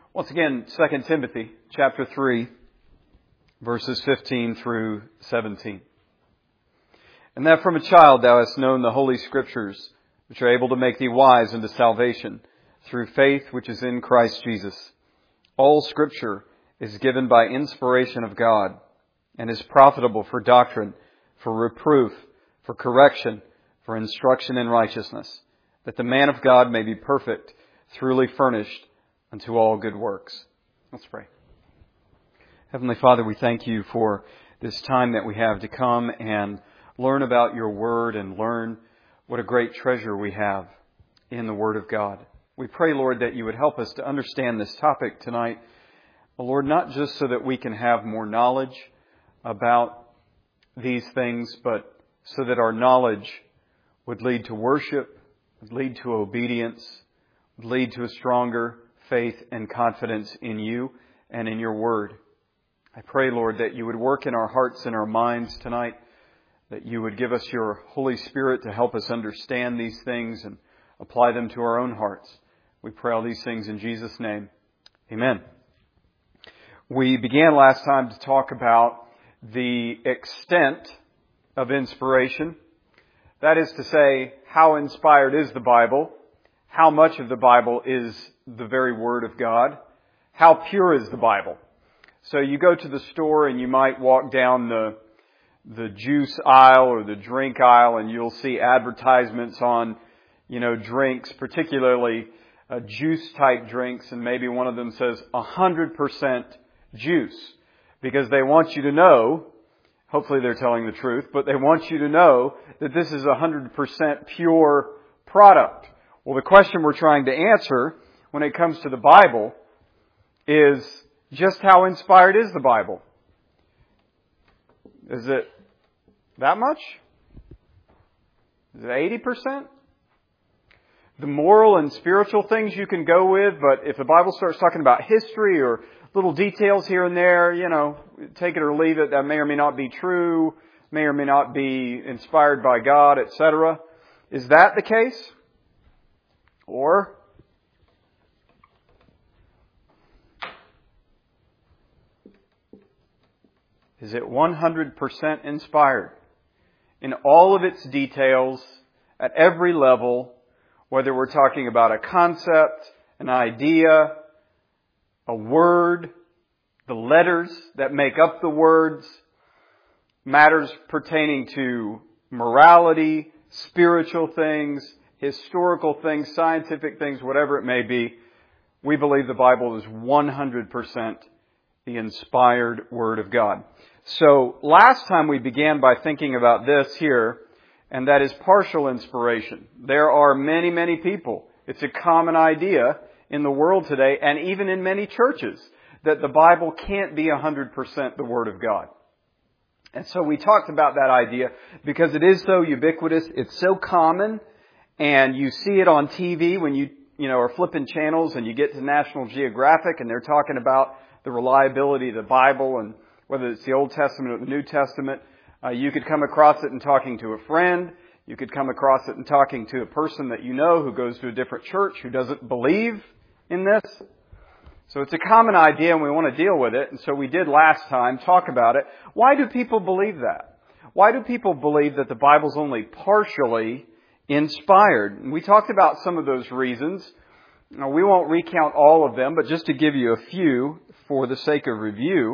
Once again, 2 Timothy chapter 3, verses 15 through 17. And that from a child thou hast known the Holy Scriptures, which are able to make thee wise unto salvation, through faith which is in Christ Jesus. All Scripture is given by inspiration of God, and is profitable for doctrine, for reproof, for correction, for instruction in righteousness, that the man of God may be perfect, truly furnished unto all good works. Let's pray. Heavenly Father, we thank you for this time that we have to come and learn about your Word and learn what a great treasure we have in the Word of God. We pray, Lord, that you would help us to understand this topic tonight. Lord, not just so that we can have more knowledge about these things, but so that our knowledge would lead to worship, would lead to obedience, would lead to a stronger faith and confidence in you and in your Word. I pray, Lord, that you would work in our hearts and our minds tonight, that you would give us your Holy Spirit to help us understand these things and apply them to our own hearts. We pray all these things in Jesus' name. Amen. We began last time to talk about the extent of inspiration. That is to say, how inspired is the Bible? How much of the Bible is the very Word of God? How pure is the Bible? So you go to the store and you might walk down the juice aisle or the drink aisle and you'll see advertisements on, drinks, particularly juice type drinks, and maybe one of them says 100% juice, because they want you to know, hopefully they're telling the truth, but they want you to know that this is a 100% pure product. Well, the question we're trying to answer when it comes to the Bible is just how inspired is the Bible? Is it that much? Is it 80%? The moral and spiritual things you can go with, but if the Bible starts talking about history or little details here and there, take it or leave it, that may or may not be true, may or may not be inspired by God, etc. Is that the case? Or is it 100% inspired in all of its details, at every level, whether we're talking about a concept, an idea, a word, the letters that make up the words, matters pertaining to morality, spiritual things, historical things, scientific things, whatever it may be? We believe the Bible is 100% the inspired Word of God. So last time we began by thinking about this here, and that is partial inspiration. There are many, many people. It's a common idea in the world today, and even in many churches, that the Bible can't be 100% the Word of God. And so we talked about that idea because it is so ubiquitous, it's so common, and you see it on TV when you are flipping channels and you get to National Geographic and they're talking about the reliability of the Bible, and whether it's the Old Testament or the New Testament. You could come across it in talking to a friend. You could come across it in talking to a person that you know who goes to a different church who doesn't believe in this. So it's a common idea and we want to deal with it. And so we did last time talk about it. Why do people believe that? Why do people believe that the Bible's only partially inspired? And we talked about some of those reasons. Now, we won't recount all of them, but just to give you a few for the sake of review.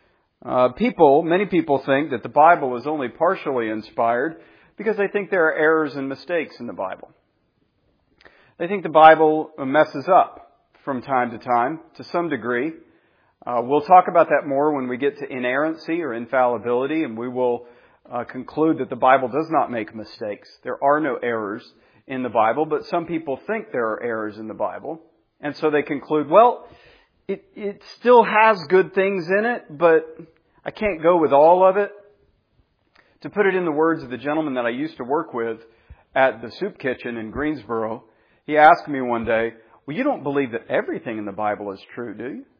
Many people think that the Bible is only partially inspired because they think there are errors and mistakes in the Bible. They think the Bible messes up from time to time, to some degree. We'll talk about that more when we get to inerrancy or infallibility, and we will conclude that the Bible does not make mistakes. There are no errors in the Bible, but some people think there are errors in the Bible. And so they conclude, well, it still has good things in it, but I can't go with all of it. To put it in the words of the gentleman that I used to work with at the soup kitchen in Greensboro, he asked me one day, well, you don't believe that everything in the Bible is true, do you?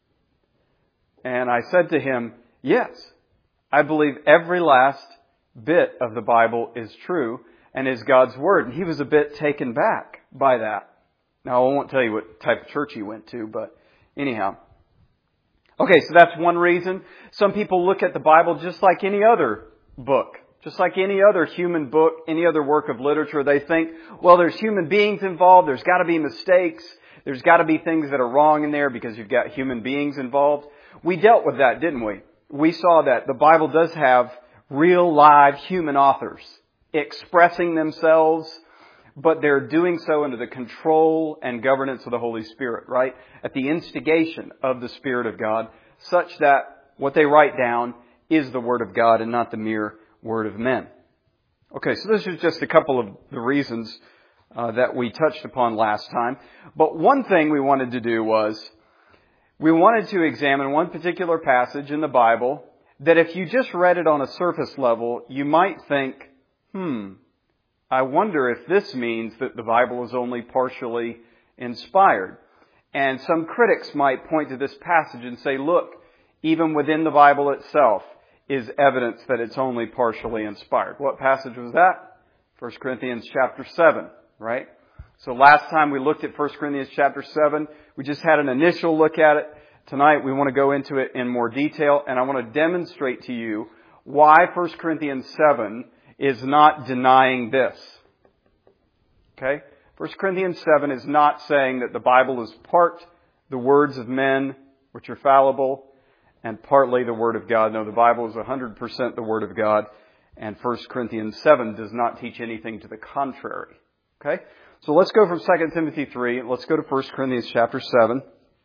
And I said to him, yes, I believe every last bit of the Bible is true and is God's Word. And he was a bit taken back by that. Now, I won't tell you what type of church he went to, but Anyhow. Okay, so that's one reason. Some people look at the Bible just like any other book. Just like any other human book, any other work of literature. They think, well, there's human beings involved. There's got to be mistakes. There's got to be things that are wrong in there because you've got human beings involved. We dealt with that, didn't we? We saw that the Bible does have real live human authors expressing themselves, but they're doing so under the control and governance of the Holy Spirit, right? At the instigation of the Spirit of God, such that what they write down is the Word of God and not the mere word of men. Okay, so this is just a couple of the reasons that we touched upon last time. But one thing we wanted to do was we wanted to examine one particular passage in the Bible that if you just read it on a surface level, you might think, I wonder if this means that the Bible is only partially inspired. And some critics might point to this passage and say, look, even within the Bible itself is evidence that it's only partially inspired. What passage was that? 1 Corinthians chapter 7, right? So last time we looked at 1 Corinthians chapter 7, we just had an initial look at it. Tonight we want to go into it in more detail, and I want to demonstrate to you why 1 Corinthians 7 is not denying this. Okay? 1 Corinthians 7 is not saying that the Bible is part the words of men, which are fallible, and partly the Word of God. No, the Bible is 100% the Word of God, and 1 Corinthians 7 does not teach anything to the contrary. Okay? So let's go from 2 Timothy 3, let's go to 1 Corinthians chapter 7,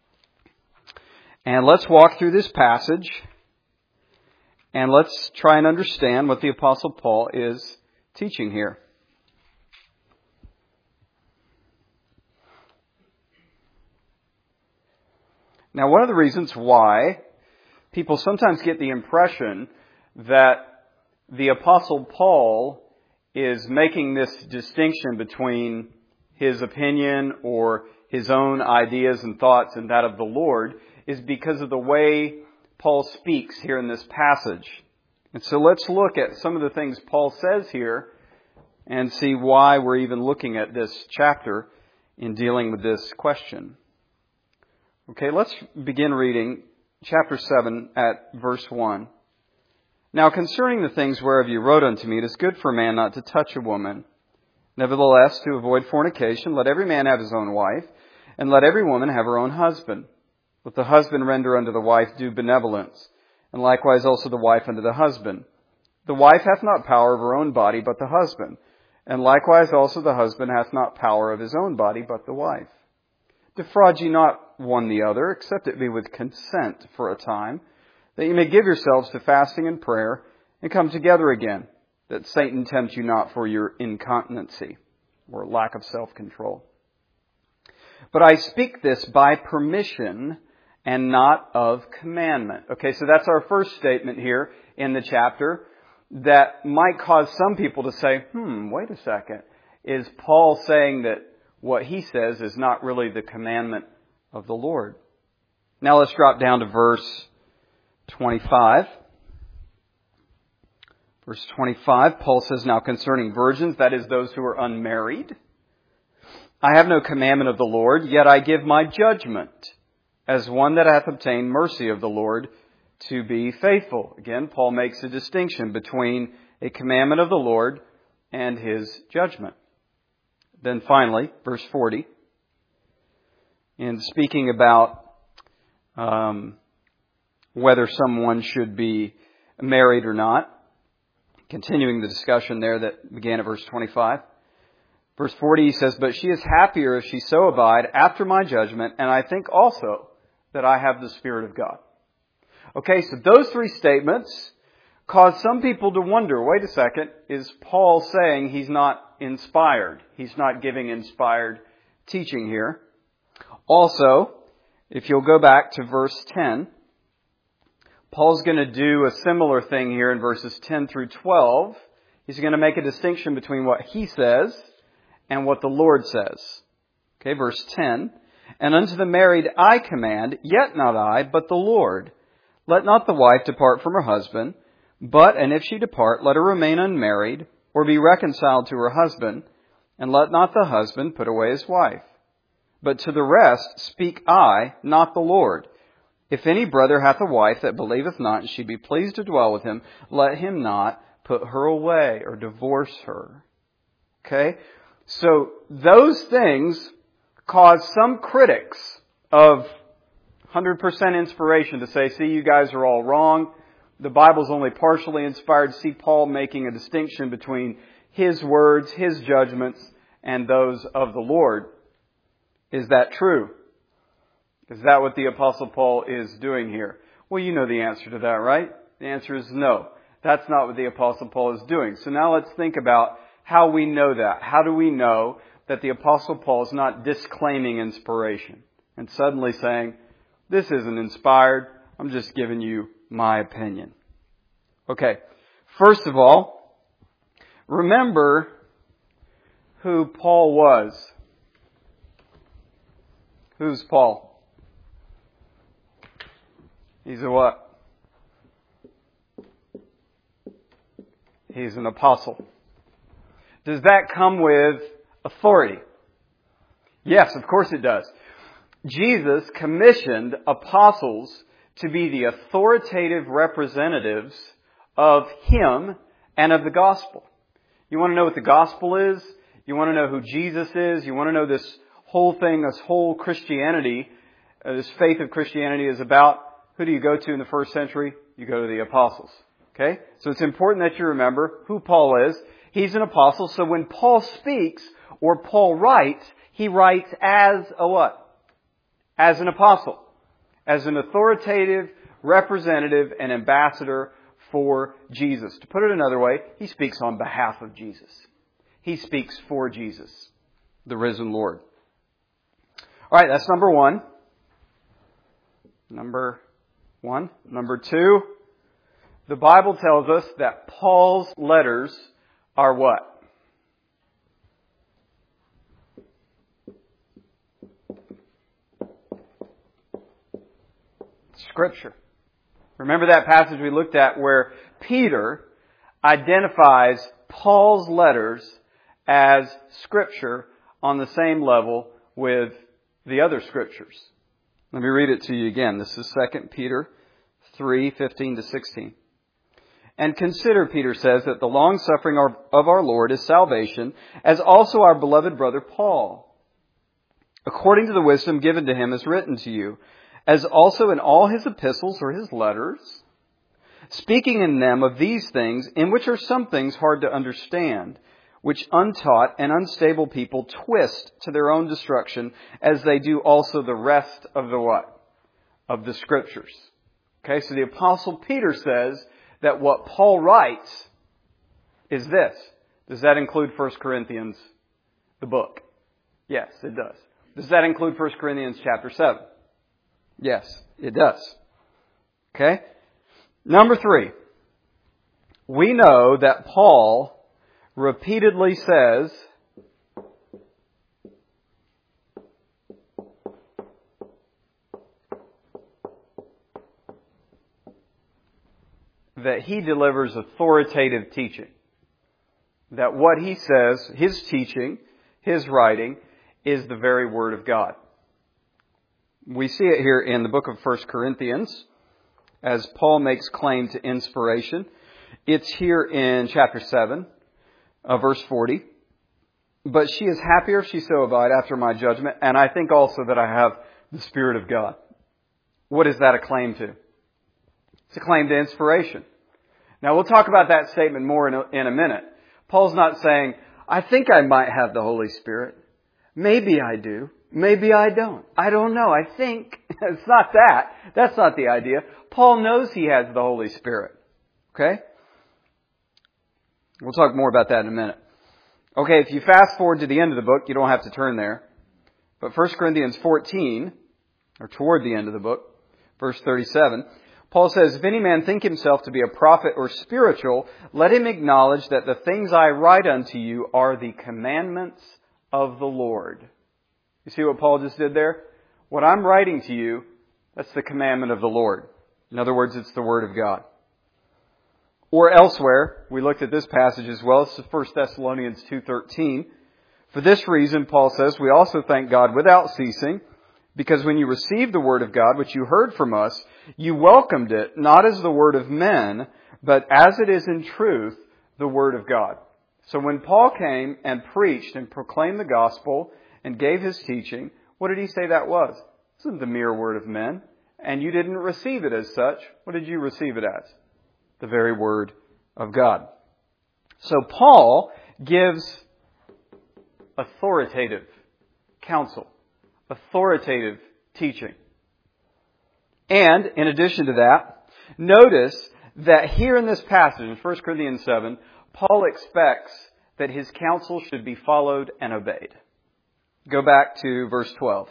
and let's walk through this passage, and let's try and understand what the Apostle Paul is teaching here. Now, one of the reasons why people sometimes get the impression that the Apostle Paul is making this distinction between his opinion or his own ideas and thoughts and that of the Lord is because of the way Paul speaks here in this passage. And so let's look at some of the things Paul says here and see why we're even looking at this chapter in dealing with this question. Okay, let's begin reading chapter 7 at verse 1. Now concerning the things whereof you wrote unto me, it is good for a man not to touch a woman. Nevertheless, to avoid fornication, let every man have his own wife, and let every woman have her own husband. Let the husband render unto the wife due benevolence, and likewise also the wife unto the husband. The wife hath not power of her own body, but the husband, and likewise also the husband hath not power of his own body, but the wife. Defraud ye not one the other, except it be with consent for a time, that ye may give yourselves to fasting and prayer, and come together again, that Satan tempt you not for your incontinency, or lack of self-control. But I speak this by permission, and not of commandment. Okay, so that's our first statement here in the chapter, that might cause some people to say, wait a second, is Paul saying that what he says is not really the commandment of the Lord? Now let's drop down to verse 25. Verse 25, Paul says, now concerning virgins, that is those who are unmarried, I have no commandment of the Lord, yet I give my judgment as one that hath obtained mercy of the Lord to be faithful. Again, Paul makes a distinction between a commandment of the Lord and his judgment. Then finally, verse 40, in speaking about whether someone should be married or not, continuing the discussion there that began at verse 25. Verse 40, he says, but she is happier if she so abide after my judgment, and I think also that I have the Spirit of God. Okay, so those three statements cause some people to wonder, wait a second, is Paul saying he's not inspired? He's not giving inspired teaching here. Also, if you'll go back to verse 10, Paul's going to do a similar thing here in verses 10 through 12. He's going to make a distinction between what he says and what the Lord says. Okay, verse 10. And unto the married I command, yet not I, but the Lord. Let not the wife depart from her husband, but, and if she depart, let her remain unmarried, or be reconciled to her husband, and let not the husband put away his wife. But to the rest speak I, not the Lord. If any brother hath a wife that believeth not, and she be pleased to dwell with him, let him not put her away or divorce her. Okay? So those things cause some critics of 100% inspiration to say, see, you guys are all wrong. The Bible's only partially inspired. See Paul making a distinction between his words, his judgments, and those of the Lord. Is that true? Is that what the Apostle Paul is doing here? Well, you know the answer to that, right? The answer is no. That's not what the Apostle Paul is doing. So now let's think about how we know that. How do we know that the Apostle Paul is not disclaiming inspiration and suddenly saying, this isn't inspired, I'm just giving you my opinion. Okay, first of all, remember who Paul was. Who's Paul? He's a what? He's an apostle. Does that come with authority? Yes, of course it does. Jesus commissioned apostles to be the authoritative representatives of Him and of the gospel. You want to know what the gospel is? You want to know who Jesus is? You want to know this whole thing, this whole Christianity, this faith of Christianity is about? Who do you go to in the first century? You go to the apostles. Okay? So it's important that you remember who Paul is. He's an apostle, so when Paul speaks or Paul writes, he writes as a what? As an apostle. As an authoritative representative and ambassador for Jesus. To put it another way, he speaks on behalf of Jesus. He speaks for Jesus, the risen Lord. Alright, that's number one. Number two, the Bible tells us that Paul's letters are what? Scripture. Remember that passage we looked at where Peter identifies Paul's letters as Scripture on the same level with the other Scriptures. Let me read it to you again. This is 2 Peter 3:15-16. And consider, Peter says, that the long-suffering of our Lord is salvation, as also our beloved brother Paul, according to the wisdom given to him, is written to you, as also in all his epistles or his letters, speaking in them of these things, in which are some things hard to understand, which untaught and unstable people twist to their own destruction, as they do also the rest of the what? Of the Scriptures. Okay, so the Apostle Peter says that what Paul writes is this. Does that include 1 Corinthians, the book? Yes, it does. Does that include 1 Corinthians chapter 7? Yes, it does. Okay? Number 3. We know that Paul repeatedly says that he delivers authoritative teaching. That what he says, his teaching, his writing, is the very Word of God. We see it here in the book of 1 Corinthians, as Paul makes claim to inspiration. It's here in chapter 7, verse 40. But she is happier if she so abide after my judgment, and I think also that I have the Spirit of God. What is that a claim to? It's a claim to inspiration. Now we'll talk about that statement more in a minute. Paul's not saying, I think I might have the Holy Spirit. Maybe I do. Maybe I don't. I don't know. I think. It's not that. That's not the idea. Paul knows he has the Holy Spirit. Okay? We'll talk more about that in a minute. Okay, if you fast forward to the end of the book, you don't have to turn there. But 1 Corinthians 14, or toward the end of the book, verse 37, Paul says, if any man think himself to be a prophet or spiritual, let him acknowledge that the things I write unto you are the commandments of the Lord. You see what Paul just did there? What I'm writing to you, that's the commandment of the Lord. In other words, it's the Word of God. Or elsewhere, we looked at this passage as well. This is 1 Thessalonians 2:13. For this reason, Paul says, we also thank God without ceasing, because when you received the word of God, which you heard from us, you welcomed it, not as the word of men, but as it is in truth, the word of God. So when Paul came and preached and proclaimed the gospel and gave his teaching, what did he say that was? It wasn't the mere word of men. And you didn't receive it as such. What did you receive it as? The very word of God. So Paul gives authoritative counsel, authoritative teaching. And in addition to that, notice that here in this passage, in 1 Corinthians 7, Paul expects that his counsel should be followed and obeyed. Go back to verse 12.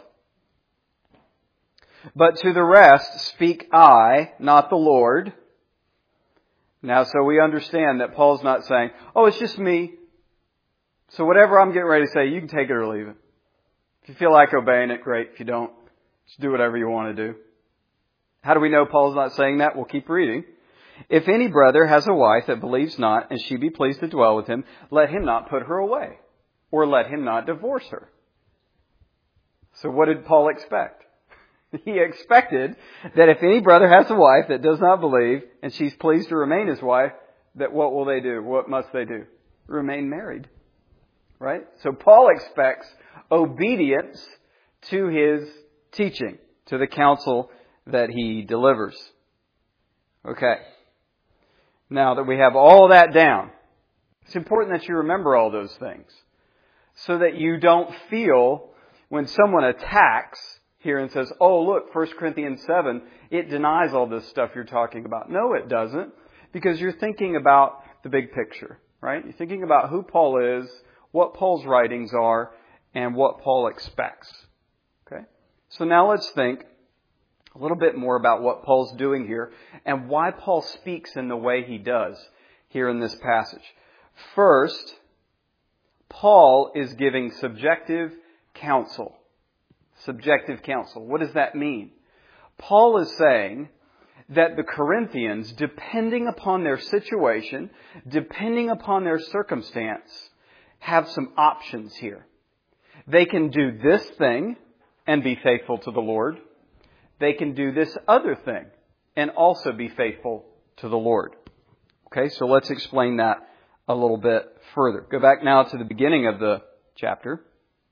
But to the rest speak I, not the Lord. Now, so we understand that Paul's not saying, oh, it's just me. So whatever I'm getting ready to say, you can take it or leave it. If you feel like obeying it, great. If you don't, just do whatever you want to do. How do we know Paul's not saying that? We'll keep reading. If any brother has a wife that believes not, and she be pleased to dwell with him, let him not put her away, or let him not divorce her. So what did Paul expect? He expected that if any brother has a wife that does not believe, and she's pleased to remain his wife, that what will they do? What must they do? Remain married. Right? So Paul expects obedience to his teaching, to the counsel that he delivers. Okay. Now that we have all that down, it's important that you remember all those things so that you don't feel when someone attacks here and says, oh, look, 1 Corinthians 7, it denies all this stuff you're talking about. No, it doesn't, because you're thinking about the big picture, right? You're thinking about who Paul is, what Paul's writings are, and what Paul expects. Okay? So now let's think a little bit more about what Paul's doing here and why Paul speaks in the way he does here in this passage. First, Paul is giving subjective counsel. Subjective counsel. What does that mean? Paul is saying that the Corinthians, depending upon their situation, depending upon their circumstance, have some options here. They can do this thing and be faithful to the Lord. They can do this other thing and also be faithful to the Lord. Okay, so let's explain that a little bit further. Go back now to the beginning of the chapter.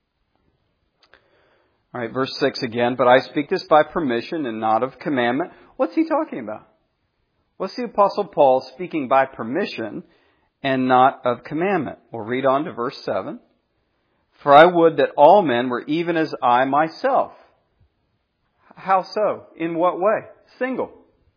All right, verse 6 again. But I speak this by permission and not of commandment. What's he talking about? What's the Apostle Paul speaking by permission and not of commandment? We'll read on to verse 7. For I would that all men were even as I myself. How so? In what way? Single.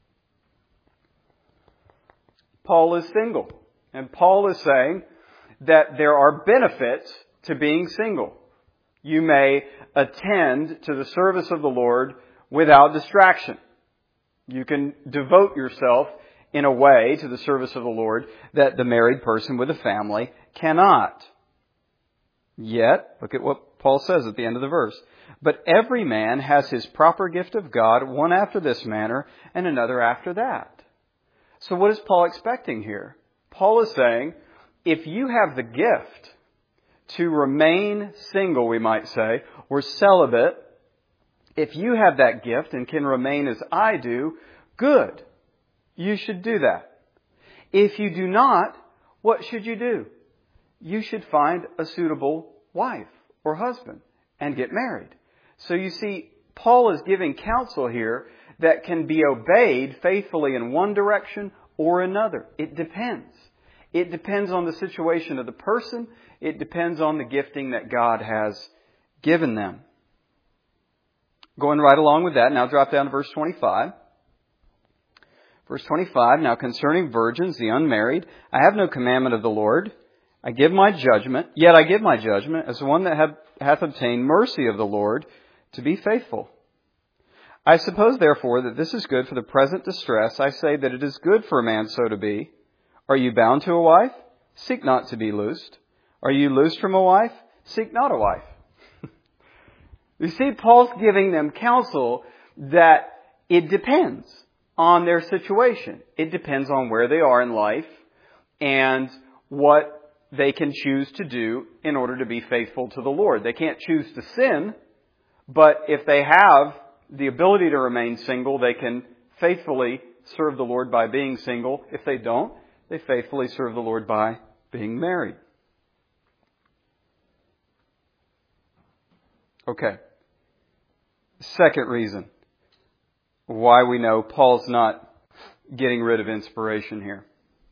Paul is single. And Paul is saying that there are benefits to being single. You may attend to the service of the Lord without distraction. You can devote yourself in a way to the service of the Lord that the married person with a family cannot. Yet, look at what Paul says at the end of the verse. But every man has his proper gift of God, one after this manner and another after that. So what is Paul expecting here? Paul is saying, if you have the gift to remain single, we might say, or celibate, if you have that gift and can remain as I do, good. You should do that. If you do not, what should you do? You should find a suitable wife or husband and get married. So you see, Paul is giving counsel here that can be obeyed faithfully in one direction or another. It depends. It depends on the situation of the person. It depends on the gifting that God has given them. Going right along with that, now drop down to verse 25. Verse 25, now concerning virgins, the unmarried, I have no commandment of the Lord. I give my judgment, yet I give my judgment as one that hath obtained mercy of the Lord to be faithful. I suppose, therefore, that this is good for the present distress. I say that it is good for a man so to be. Are you bound to a wife? Seek not to be loosed. Are you loosed from a wife? Seek not a wife. You see, Paul's giving them counsel that it depends on their situation. It depends on where they are in life and what they can choose to do in order to be faithful to the Lord. They can't choose to sin, but if they have the ability to remain single, they can faithfully serve the Lord by being single. If they don't, they faithfully serve the Lord by being married. Okay. Second reason why we know Paul's not getting rid of inspiration here.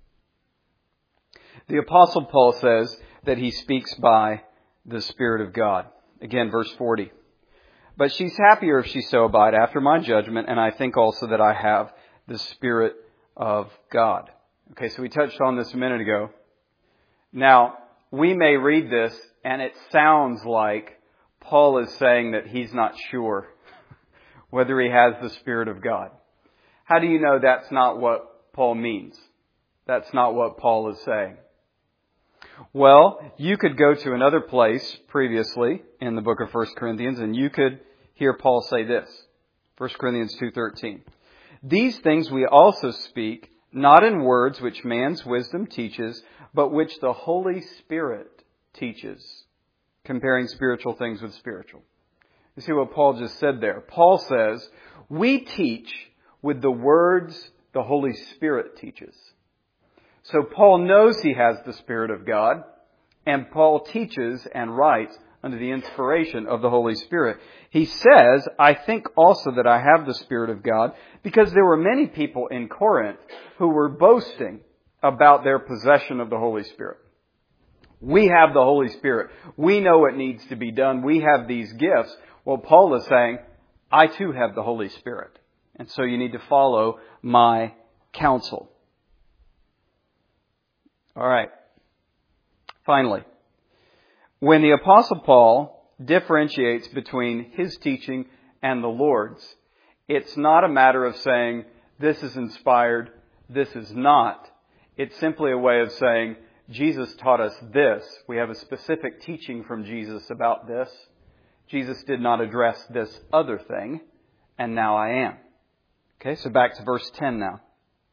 The Apostle Paul says that he speaks by the Spirit of God. Again, verse 40. But she's happier if she so abide after my judgment, and I think also that I have the Spirit of God. Okay, so we touched on this a minute ago. Now, we may read this, and it sounds like Paul is saying that he's not sure whether he has the Spirit of God. How do you know that's not what Paul means? That's not what Paul is saying. Well, you could go to another place previously in the book of 1 Corinthians, and you could hear Paul say this. 1 Corinthians 2:13. These things we also speak, not in words which man's wisdom teaches, but which the Holy Spirit teaches, comparing spiritual things with spiritual. You see what Paul just said there? Paul says, we teach with the words the Holy Spirit teaches. So Paul knows he has the Spirit of God, and Paul teaches and writes under the inspiration of the Holy Spirit. He says, I think also that I have the Spirit of God, because there were many people in Corinth who were boasting about their possession of the Holy Spirit. We have the Holy Spirit. We know what needs to be done. We have these gifts. Well, Paul is saying, I too have the Holy Spirit. And so you need to follow my counsel. All right. Finally, when the Apostle Paul differentiates between his teaching and the Lord's, it's not a matter of saying, this is inspired, this is not. It's simply a way of saying, Jesus taught us this. We have a specific teaching from Jesus about this. Jesus did not address this other thing, and now I am. Okay, so back to verse 10 now.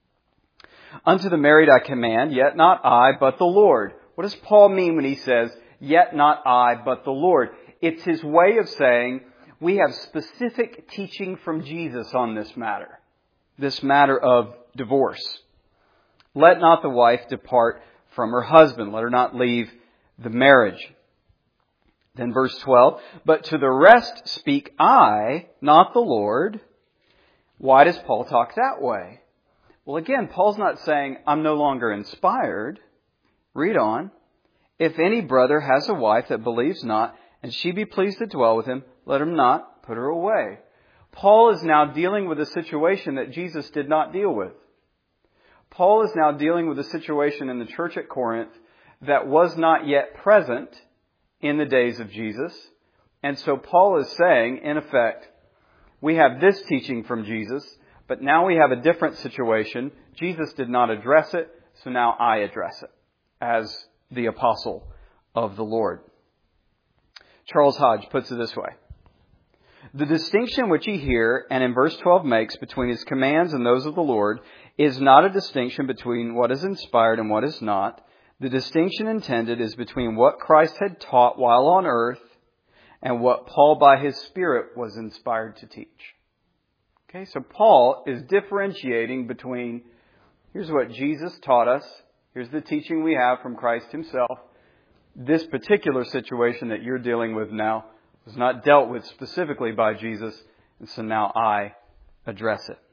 Unto the married I command, yet not I, but the Lord. What does Paul mean when he says, yet not I, but the Lord? It's his way of saying, we have specific teaching from Jesus on this matter of divorce. Let not the wife depart from her husband. Let her not leave the marriage. Then verse 12, but to the rest speak I, not the Lord. Why does Paul talk that way? Well, again, Paul's not saying, I'm no longer inspired. Read on. If any brother has a wife that believes not, and she be pleased to dwell with him, let him not put her away. Paul is now dealing with a situation that Jesus did not deal with. Paul is now dealing with a situation in the church at Corinth that was not yet present in the days of Jesus. And so Paul is saying, in effect, we have this teaching from Jesus, but now we have a different situation. Jesus did not address it, so now I address it as the apostle of the Lord. Charles Hodge puts it this way. The distinction which he here and in verse 12 makes between his commands and those of the Lord is not a distinction between what is inspired and what is not. The distinction intended is between what Christ had taught while on earth and what Paul by his Spirit was inspired to teach. Okay, so Paul is differentiating between, here's what Jesus taught us, here's the teaching we have from Christ himself. This particular situation that you're dealing with now was not dealt with specifically by Jesus, and so now I address it.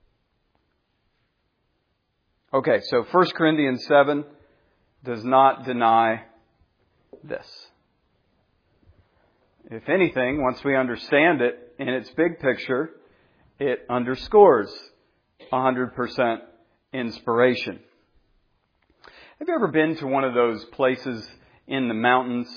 Okay, so 1 Corinthians 7 does not deny this. If anything, once we understand it in its big picture, it underscores 100% inspiration. Have you ever been to one of those places in the mountains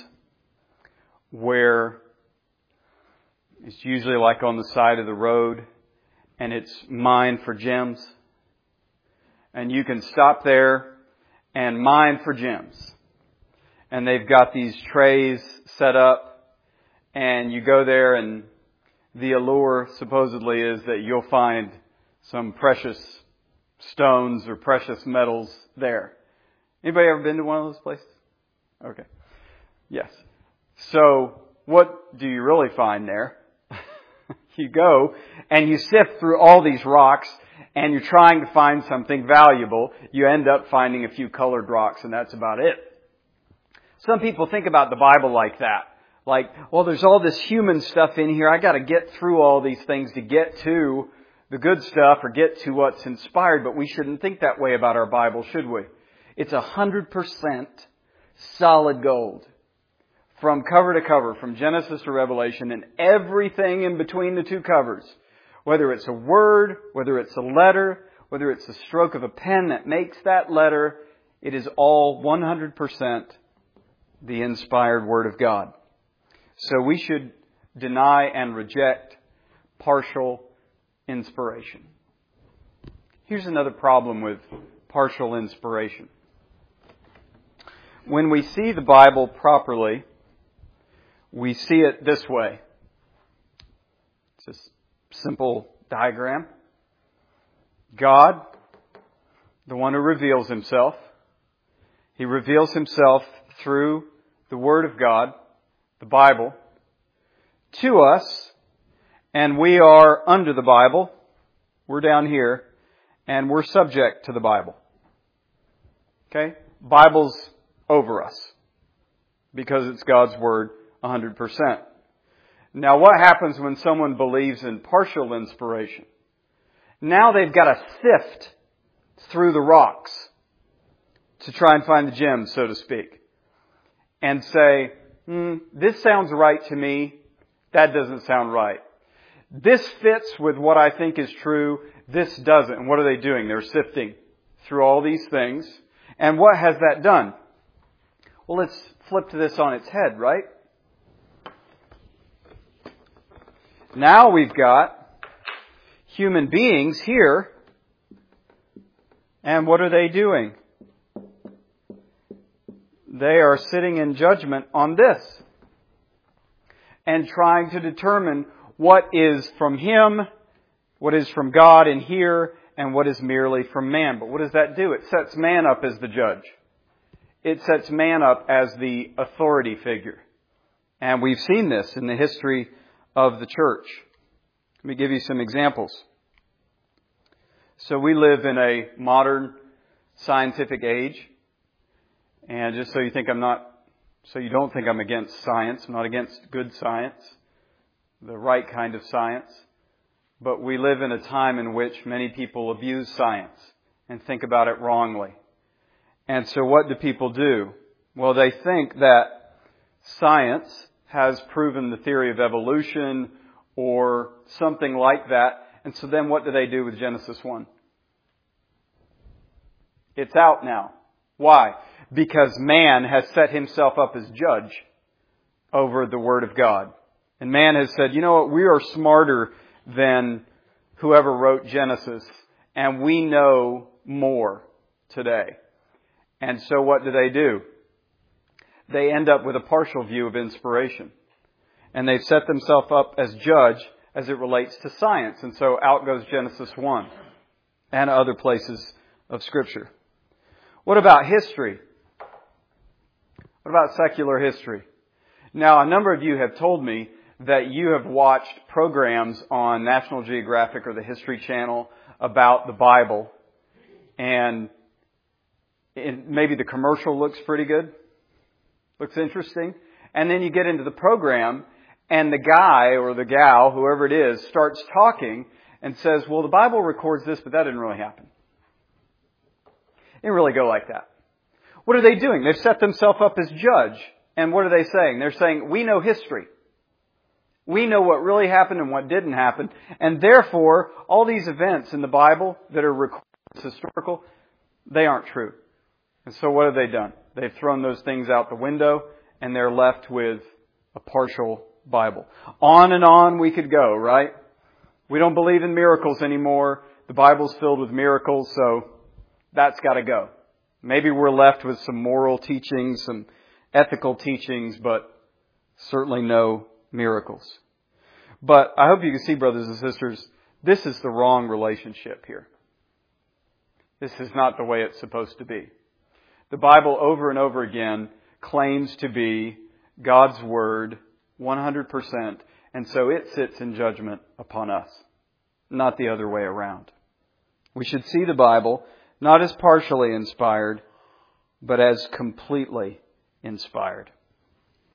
where it's usually like on the side of the road and it's mine for gems? And you can stop there and mine for gems. And they've got these trays set up and you go there and the allure supposedly is that you'll find some precious stones or precious metals there. Anybody ever been to one of those places? Okay. Yes. So, what do you really find there? You go and you sift through all these rocks and you're trying to find something valuable. You end up finding a few colored rocks and that's about it. Some people think about the Bible like that. Like, well, there's all this human stuff in here. I got to get through all these things to get to the good stuff or get to what's inspired. But we shouldn't think that way about our Bible, should we? It's 100% solid gold. From cover to cover, from Genesis to Revelation, and everything in between the two covers. Whether it's a word, whether it's a letter, whether it's a stroke of a pen that makes that letter, it is all 100% the inspired Word of God. So we should deny and reject partial inspiration. Here's another problem with partial inspiration. When we see the Bible properly, we see it this way. It's a simple diagram. God, the one who reveals Himself, He reveals Himself through the Word of God, the Bible, to us, and we are under the Bible. We're down here, and we're subject to the Bible. Okay? Bible's over us, because it's God's Word 100%. Now, what happens when someone believes in partial inspiration? Now they've got to sift through the rocks to try and find the gems, so to speak. And say, this sounds right to me. That doesn't sound right. This fits with what I think is true. This doesn't. And what are they doing? They're sifting through all these things. And what has that done? Well, let's flip this on its head, right? Now we've got human beings here. And what are they doing? They are sitting in judgment on this and trying to determine what is from Him, what is from God in here, and what is merely from man. But what does that do? It sets man up as the judge. It sets man up as the authority figure. And we've seen this in the history of the church. Let me give you some examples. So we live in a modern scientific age. And just so you don't think I'm against science, I'm not against good science, the right kind of science. But we live in a time in which many people abuse science and think about it wrongly. And so what do people do? Well, they think that science has proven the theory of evolution or something like that. And so then what do they do with Genesis 1? It's out now. Why? Because man has set himself up as judge over the Word of God. And man has said, you know what, we are smarter than whoever wrote Genesis, and we know more today. And so what do? They end up with a partial view of inspiration. And they've set themselves up as judge as it relates to science. And so out goes Genesis 1 and other places of Scripture. What about history? What about secular history? Now, a number of you have told me that you have watched programs on National Geographic or the History Channel about the Bible, and maybe the commercial looks pretty good, looks interesting, and then you get into the program, and the guy or the gal, whoever it is, starts talking and says, well, the Bible records this, but that didn't really happen. It didn't really go like that. What are they doing? They've set themselves up as judge. And what are they saying? They're saying, we know history. We know what really happened and what didn't happen. And therefore, all these events in the Bible that are recorded as historical, they aren't true. And so what have they done? They've thrown those things out the window and they're left with a partial Bible. On and on we could go, right? We don't believe in miracles anymore. The Bible's filled with miracles, so that's got to go. Maybe we're left with some moral teachings, some ethical teachings, but certainly no miracles. But I hope you can see, brothers and sisters, this is the wrong relationship here. This is not the way it's supposed to be. The Bible over and over again claims to be God's Word 100%, and so it sits in judgment upon us, not the other way around. We should see the Bible not as partially inspired, but as completely inspired.